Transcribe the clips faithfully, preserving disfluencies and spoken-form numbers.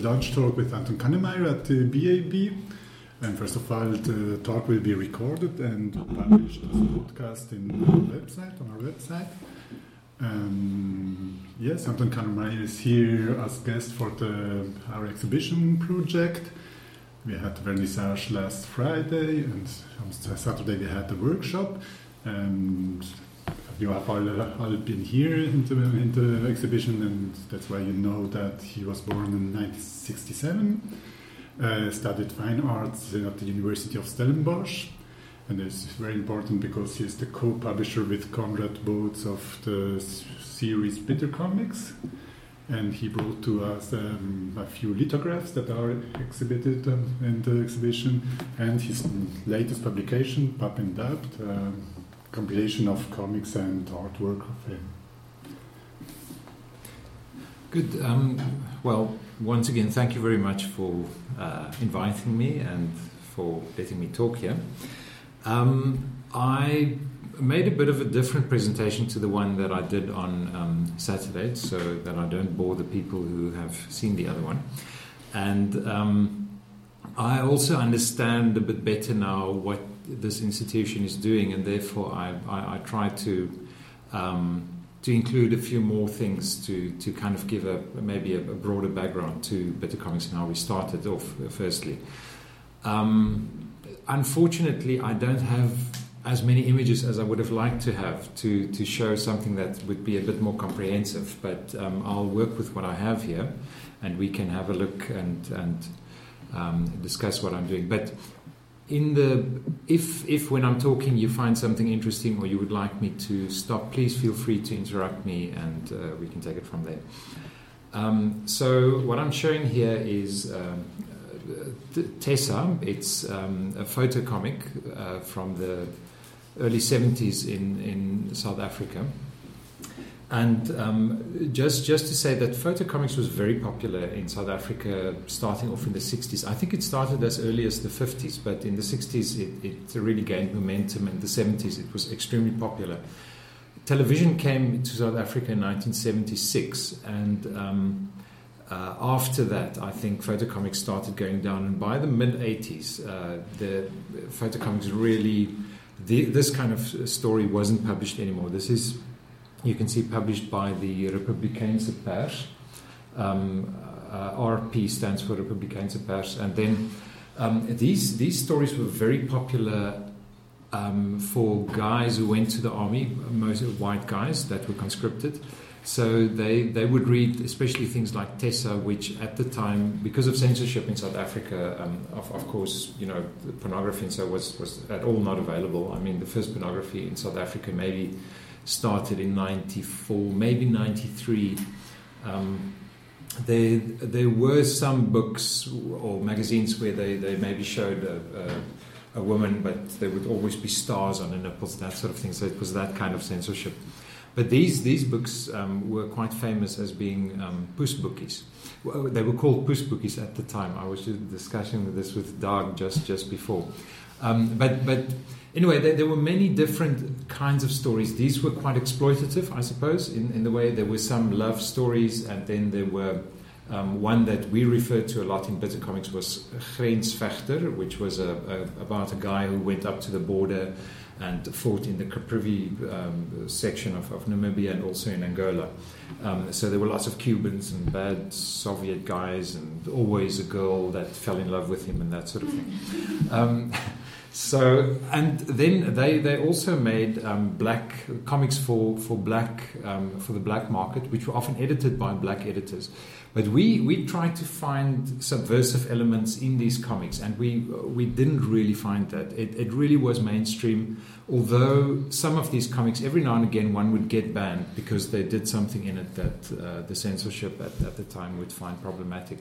lunch talk with Anton Kannemeyer at the B A B. And first of all, the talk will be recorded and published as a podcast in our website, on our website. Um, yes, Anton Kannemeyer is here as guest for the, our exhibition project. We had the vernissage last Friday, and on Saturday we had the workshop. And you have all, all been here in the, in the exhibition, and that's why you know that he was born in nineteen sixty-seven. Uh, studied fine arts at the University of Stellenbosch, and it's very important because he's the co-publisher with Conrad Boats of the series Bitter Comics, and he brought to us um, a few lithographs that are exhibited um, in the exhibition, and his latest publication, Pap and Dabt, a compilation of comics and artwork of him. Good. Um, well, once again, thank you very much for uh, inviting me and for letting me talk here. Um, I made a bit of a different presentation to the one that I did on um, Saturday, so that I don't bore the people who have seen the other one. And um, I also understand a bit better now what this institution is doing, and therefore I, I, I try to um, to include a few more things to, to kind of give a maybe a, a broader background to Bitter Comics and how we started off. Firstly, um, unfortunately, I don't have as many images as I would have liked to have to, to show something that would be a bit more comprehensive. But um, I'll work with what I have here, and we can have a look and and um, discuss what I'm doing. But in the if if when I'm talking you find something interesting or you would like me to stop, please feel free to interrupt me, and uh, we can take it from there. Um, so what I'm showing here is um, uh, Tessa. It's um, a photo comic uh, from the early seventies in, in South Africa. And um, just just to say that photo comics was very popular in South Africa starting off in the sixties. I think it started as early as the fifties, but in the sixties it, it really gained momentum. In the seventies it was extremely popular. Television came to South Africa in nineteen seventy-six, and um, uh, after that I think photo comics started going down. And by the mid-eighties, uh, the photo comics really, the, this kind of story wasn't published anymore. This is, you can see, published by the Republikeinse Pers. Um, uh, R P stands for Republikeinse Pers. And then um, these these stories were very popular um, for guys who went to the army, most white guys that were conscripted. So they, they would read especially things like Tessa, which at the time, because of censorship in South Africa, um, of, of course, you know, the pornography and so was, was at all not available. I mean, the first pornography in South Africa maybe started in ninety-four, maybe ninety-three. Um, there, there were some books or magazines where they, they maybe showed a, a, a woman, but there would always be stars on her nipples, that sort of thing. So it was that kind of censorship. But these these books um, were quite famous as being um, poesboekies. Well, they were called poesboekies at the time. I was just discussing this with Doug just just before. Um, but but. Anyway, there, there were many different kinds of stories. These were quite exploitative, I suppose, in, in the way there were some love stories, and then there were um, one that we referred to a lot in Bitter Comics was Grensvechter, which was a, a, about a guy who went up to the border and fought in the Caprivi um, section of, of Namibia and also in Angola. Um, so there were lots of Cubans and bad Soviet guys, and always a girl that fell in love with him and that sort of thing. Um, So, and then they, they also made um, black comics for for black um, for the black market, which were often edited by black editors. But we, we tried to find subversive elements in these comics, and we we didn't really find that. It it really was mainstream. Although some of these comics, every now and again, one would get banned because they did something in it that uh, the censorship at, at the time would find problematic.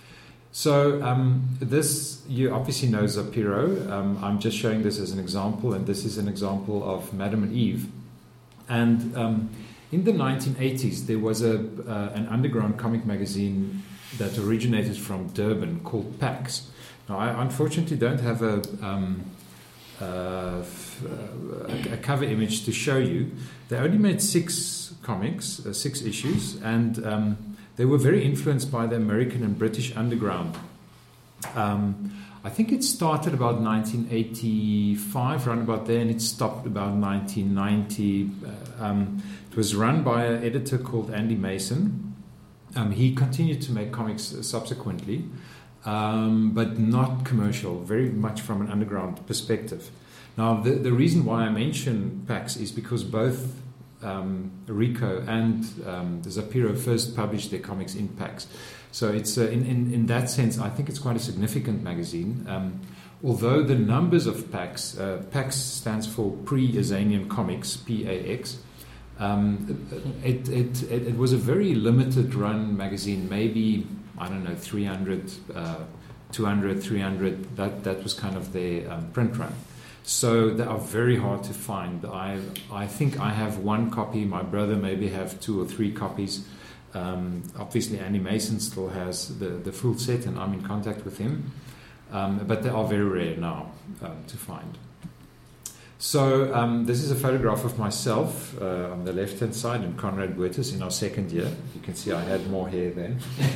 So um, this, you obviously know Zapiro. Um, I'm just showing this as an example, and this is an example of Madame and Eve. And um, in the nineteen eighties, there was a uh, an underground comic magazine that originated from Durban called Pax. Now, I unfortunately don't have a, um, uh, a, a cover image to show you. They only made six comics, uh, six issues, and um, they were very influenced by the American and British underground. Um, I think it started about nineteen eighty-five, around about there, and it stopped about nineteen ninety. Uh, um, it was run by an editor called Andy Mason. Um, he continued to make comics subsequently, um, but not commercial, very much from an underground perspective. Now, the, the reason why I mention PAX is because both um, Rico and um, Zapiro first published their comics in PAX. So it's uh, in, in, in that sense, I think it's quite a significant magazine. Um, although the numbers of PAX, uh, PAX stands for Pre-Azanian Comics, P A X. Um, it, it, it, it was a very limited run magazine, maybe, I don't know, three hundred, uh, two hundred, three hundred, that, that was kind of their um, print run. So they are very hard to find. I, I think I have one copy, my brother maybe have two or three copies. Um, obviously, Andy Mason still has the, the full set, and I'm in contact with him. Um, but they are very rare now um, to find. So um, this is a photograph of myself uh, on the left-hand side and Conrad Buertes in our second year. You can see I had more hair then.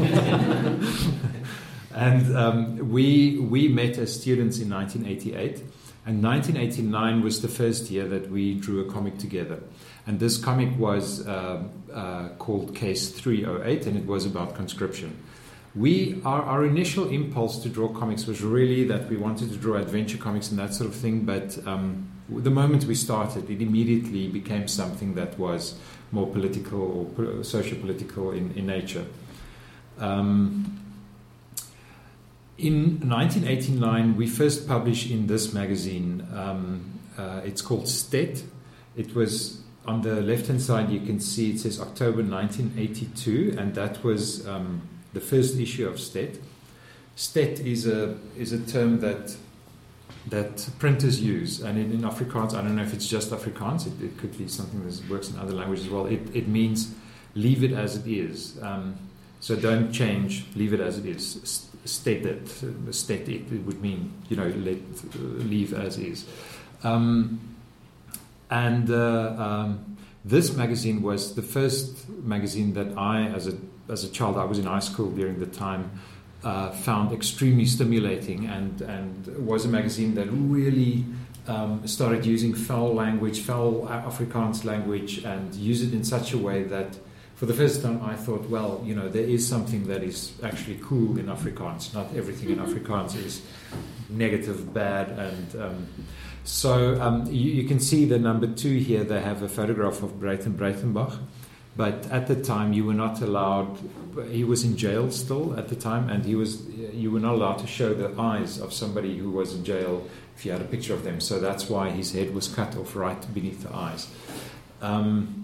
And um, we we met as students in nineteen eighty-eight. And nineteen eighty-nine was the first year that we drew a comic together. And this comic was uh, uh, called Case three oh eight, and it was about conscription. We, our, our initial impulse to draw comics was really that we wanted to draw adventure comics and that sort of thing, but um, the moment we started, it immediately became something that was more political or socio-political in, in nature. Um, in nineteen eighty-nine, we first published in this magazine, um, uh, it's called Stet. It was, on the left-hand side, you can see it says October nineteen eighty-two, and that was um, the first issue of Stet. Stet is a is a term that that printers use, and in, in Afrikaans, I don't know if it's just Afrikaans, it, it could be something that works in other languages as well. It, it means leave it as it is. Um, so don't change, leave it as it is. Stet it, stet it, it would mean, you know, let uh, leave as is. Um, and uh, um, this magazine was the first magazine that I, as a as a child, I was in high school during the time, uh, found extremely stimulating, and, and was a magazine that really um, started using foul language, foul Afrikaans language, and use it in such a way that for the first time I thought, well, you know, there is something that is actually cool in Afrikaans. Not everything in Afrikaans is negative, bad, and um, so um, you, you can see the number two here. They have a photograph of Breiten Breitenbach. But at the time, you were not allowed. He was in jail still at the time, and he was. You were not allowed to show the eyes of somebody who was in jail if you had a picture of them. So that's why his head was cut off right beneath the eyes. Um,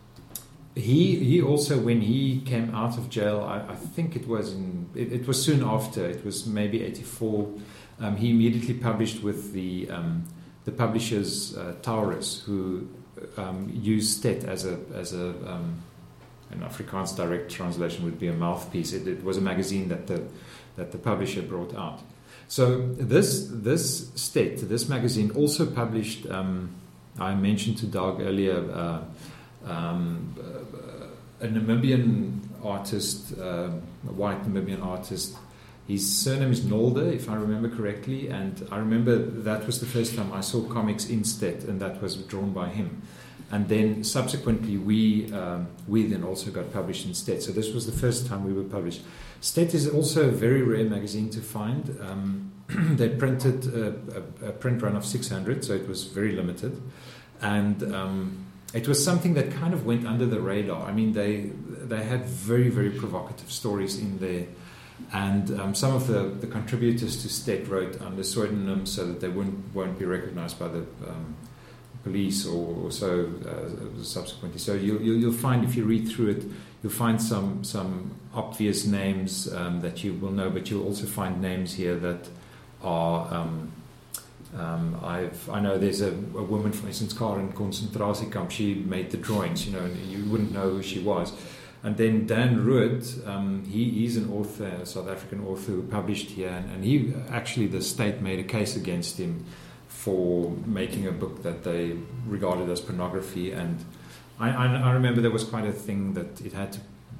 he he also, when he came out of jail, I, I think it was in. It, it was soon after. It was maybe eighty-four. Um, he immediately published with the um, the publishers uh, Taurus, who. Um, use Stet as a as a um, an Afrikaans direct translation would be a mouthpiece. It, it was a magazine that the that the publisher brought out. So this this Stet, this magazine, also published. Um, I mentioned to Doug earlier uh, um, a Namibian artist, uh, a white Namibian artist. His surname is Nolde, if I remember correctly, and I remember that was the first time I saw comics in Stet, and that was drawn by him. And then subsequently, we um, we then also got published in Stet. So this was the first time we were published. Stet is also a very rare magazine to find. Um, they printed a, a, a print run of six hundred, so it was very limited, and um, it was something that kind of went under the radar. I mean, they they had very very provocative stories in there. And um, some of the, the contributors to Stet wrote under pseudonyms so that they won't, won't be recognized by the um, police or, or so uh, subsequently. So you'll, you'll find, if you read through it, you'll find some some obvious names um, that you will know, but you'll also find names here that are... Um, um, I've, I know there's a, a woman, for instance, Karen Concentrasiekamp. She made the drawings, you know, and you wouldn't know who she was. And then Dan Ruud, um, he, he's an author, a South African author who published here, and, and he actually, the state made a case against him for making a book that they regarded as pornography. And I, I, I remember there was quite a thing that it had to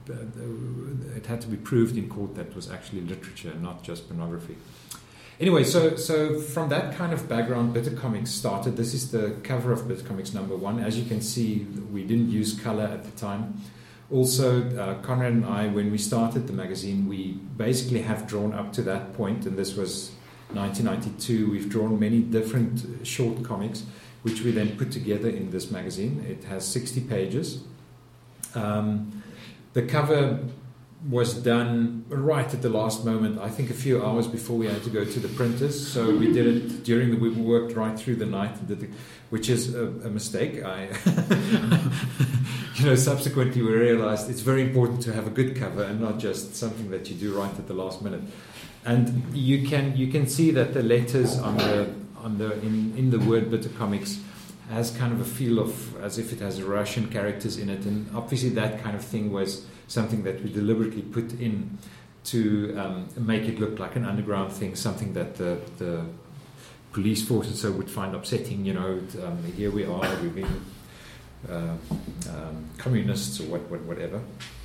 uh, it had to be proved in court that it was actually literature, not just pornography. Anyway, so so from that kind of background, Bitter Comics started. This is the cover of Bitter Comics number one. As you can see, we didn't use color at the time. Also, uh, Conrad and I, when we started the magazine, we basically have drawn up to that point, and this was nineteen ninety-two. We've drawn many different short comics, which we then put together in this magazine. It has sixty pages. Um, the cover was done right at the last moment, I think a few hours before we had to go to the printers. So we did it during the week, we worked right through the night, and did the, which is a, a mistake. I, you know, subsequently we realized it's very important to have a good cover and not just something that you do right at the last minute. And you can you can see that the letters on the on the in, in the word Bitter Comics has kind of a feel of as if it has Russian characters in it, and obviously that kind of thing was something that we deliberately put in to um, make it look like an underground thing, something that the, the police force and so would find upsetting. You know, um, here we are, we've been uh, um, communists or what, what, whatever.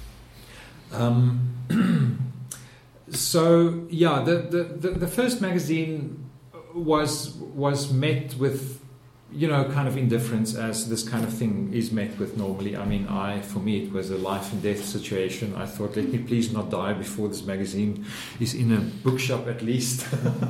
Um, so yeah, the, the, the, the first magazine was was met with, you know, kind of indifference, as this kind of thing is met with normally. I mean, I, for me, it was a life and death situation. I thought, let me please not die before this magazine is in a bookshop at least.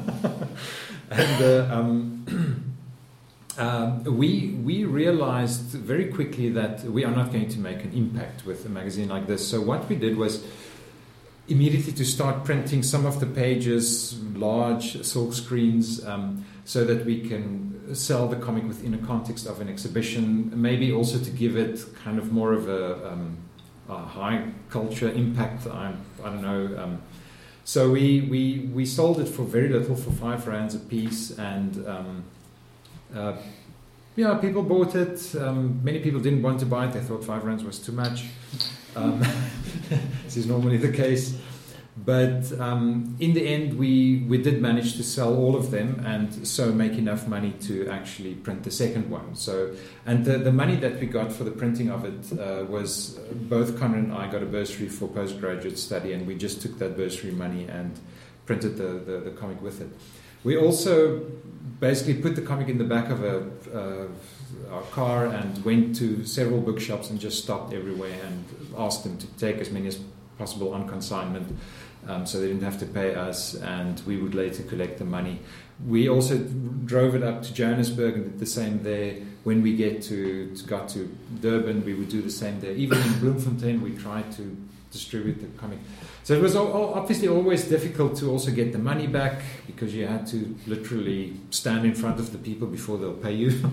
and uh, um, uh, we we realized very quickly that we are not going to make an impact with a magazine like this. So what we did was immediately to start printing some of the pages, large silk screens, um, so that we can sell the comic within a context of an exhibition, maybe also to give it kind of more of a, um, a high culture impact. I, I don't know. Um, so we, we we sold it for very little, for five rands a piece, and um, uh, yeah, people bought it. Um, many people didn't want to buy it; they thought five rands was too much. Um, this is normally the case. But um, in the end, we, we did manage to sell all of them, and so make enough money to actually print the second one. So, and the, the money that we got for the printing of it uh, was, both Conrad and I got a bursary for postgraduate study, and we just took that bursary money and printed the, the, the comic with it. We also basically put the comic in the back of a, uh, our car and went to several bookshops and just stopped everywhere and asked them to take as many as possible on consignment. Um, so they didn't have to pay us, and we would later collect the money. We also drove it up to Johannesburg and did the same there. When we get to, to got to Durban, we would do the same there. Even in Bloemfontein, we tried to distribute the comic. So it was all, obviously always difficult to also get the money back, because you had to literally stand in front of the people before they'll pay you.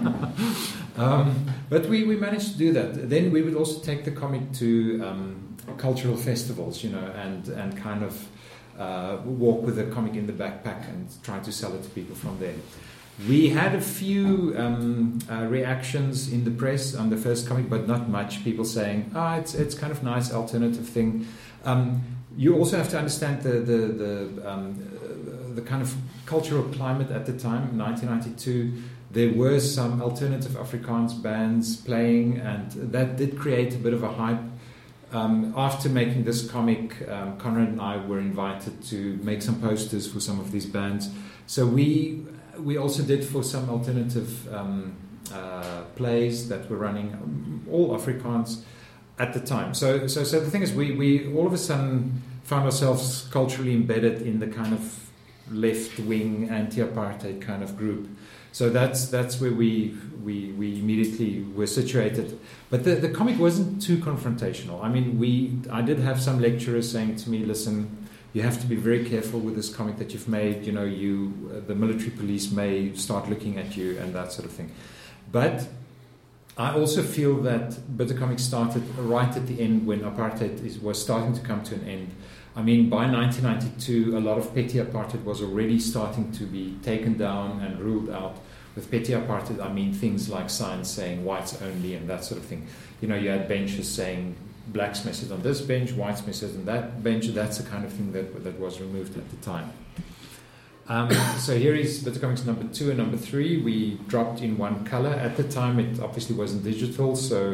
um, but we, we managed to do that. Then we would also take the comic to um, cultural festivals, you know, and, and kind of uh, walk with the comic in the backpack and try to sell it to people from there. We had a few um, uh, reactions in the press on the first comic, but not much. People saying, "Ah, oh, it's it's kind of nice alternative thing." Um, you also have to understand the the the, um, uh, the kind of cultural climate at the time. nineteen ninety-two, there were some alternative Afrikaans bands playing, and that did create a bit of a hype. Um, after making this comic, um, Conrad and I were invited to make some posters for some of these bands. So we we also did for some alternative um, uh, plays that were running, um, all Afrikaans at the time. So so so the thing is, we, we all of a sudden found ourselves culturally embedded in the kind of left-wing anti-apartheid kind of group. So that's that's where we we we immediately were situated. But the, the comic wasn't too confrontational. I mean, we I did have some lecturers saying to me, "Listen, you have to be very careful with this comic that you've made. You know, you uh, the military police may start looking at you and that sort of thing." But I also feel that Bitter Comics started right at the end, when apartheid is, was starting to come to an end. I mean, by nineteen ninety-two, a lot of petty apartheid was already starting to be taken down and ruled out. With petty apartheid, I mean things like signs saying whites only and that sort of thing. You know, you had benches saying blacks may sit on this bench, whites may sit on that bench. That's the kind of thing that that was removed at the time. Um, so here is Bitter Comics number two and number three. We dropped in one color. At the time, it obviously wasn't digital, so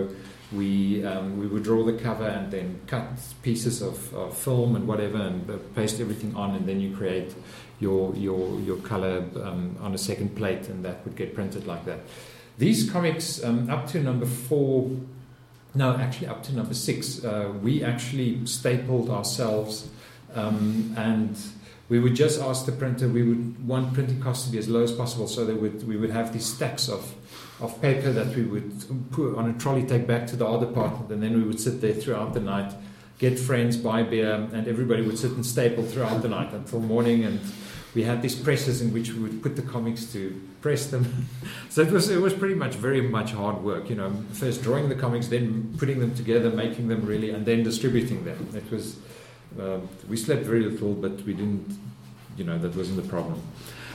we um, we would draw the cover and then cut pieces of, of film and whatever and uh, paste everything on, and then you create your your your color um, on a second plate, and that would get printed like that. These comics um, up to number four, no, actually up to number six, uh, we actually stapled ourselves, um, and we would just ask the printer. We would want printing costs to be as low as possible, so that would we would have these stacks of of paper that we would put on a trolley, take back to the art department, and then we would sit there throughout the night, get friends, buy beer, and everybody would sit and staple throughout the night until morning. And we had these presses in which we would put the comics to press them. So it was it was pretty much very much hard work, you know. First drawing the comics, then putting them together, making them really, and then distributing them. It was uh, we slept very little, but we didn't, you know, that wasn't the problem.